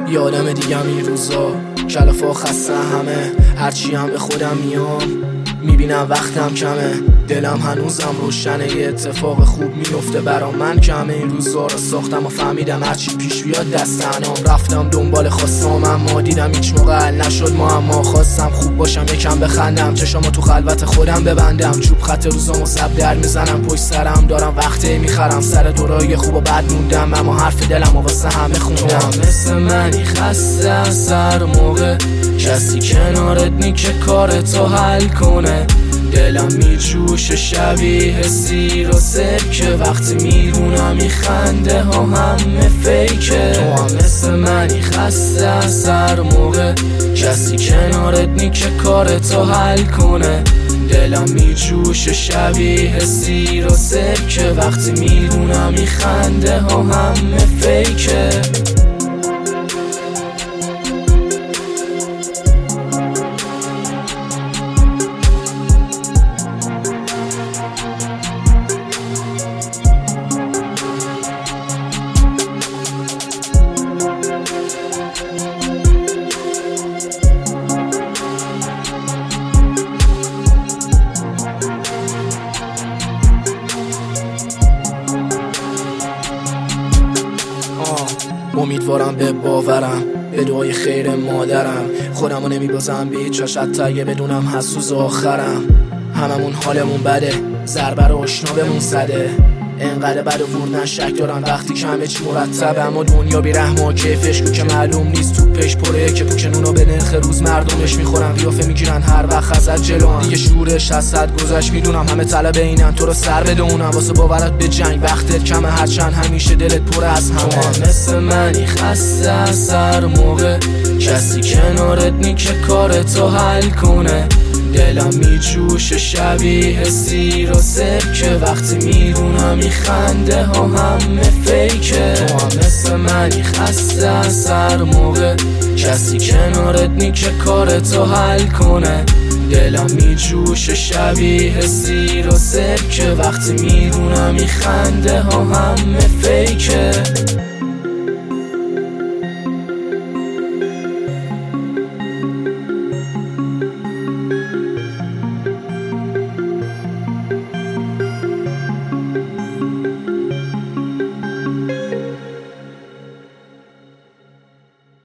یادم دیگم این روزا کلافا خسته همه، هرچی هم به خودم میام میبینم وقتم کمه، دلم هنوزم روشنه، یه اتفاق خوب میفته برا من کمه. این روزا رو ساختم و فهمیدم هرچی پیش بیاد دست انام، رفتم دنبال خواستم اما دیدم هیچ موقع حل نشد معما. خواستم خوب باشم یکم بخندم، چشامو تو خلوت خودم ببندم، چوب خط روزامو زب در میزنم، پشت سرم دارم وقتی میخرم، سر دورای خوب و بد موندم اما حرف دلم و واسه همه خوندم. مثل منی خسته از سر موقع، کسی کنارت نی که کارتو حل کنه، دلم میجوشه شبیه سیر و سرکه، وقتی میرونم میخنده ها همه فیکه. تو هم مثل منی خسته از سر موقع، کسی کنارت نی که کارتو حل کنه، دلم میجوشه شبیه سیر و سرکه، وقتی میرونم میخنده ها همه فیکه. امیدوارم به باورم، به دعای خیر مادرم، خودمو نمیبازم به هیچ جاش حتی اگه بدونم هست روز آخرم. هممون حالمون بده، ضربه رو آشنا بمون زده، انقدر بد و وردن شک دارم وقتی که همه چی مرتبه، اما دنیا بی رحم و کیفش که معلوم نیست، تو پیش پره که پوک نونو به نرخ روز مردمش میخورن، قیافه میگیرن هر وقت ازت جلوان، دیگه شورش از حد گذشت میدونم، همه طلب اینن تو رو سر بدونم، واسه باورت به جنگ وقتت کمه، هرچند همیشه دلت پر از همه. تو مثل منی خسته از سر موقع، کسی کنارت نی که کارتو حل کنه، دلم میجوشه شبیه سیر و سرکه، وقتی میرونم میخنده ها همه فیکه. تو هم مثل منی خسته از سر موقع، کسی کنارت نی که کارتو حل کنه، دلم میجوشه شبیه سیر و سرکه، وقتی میرونم میخنده ها همه فیکه.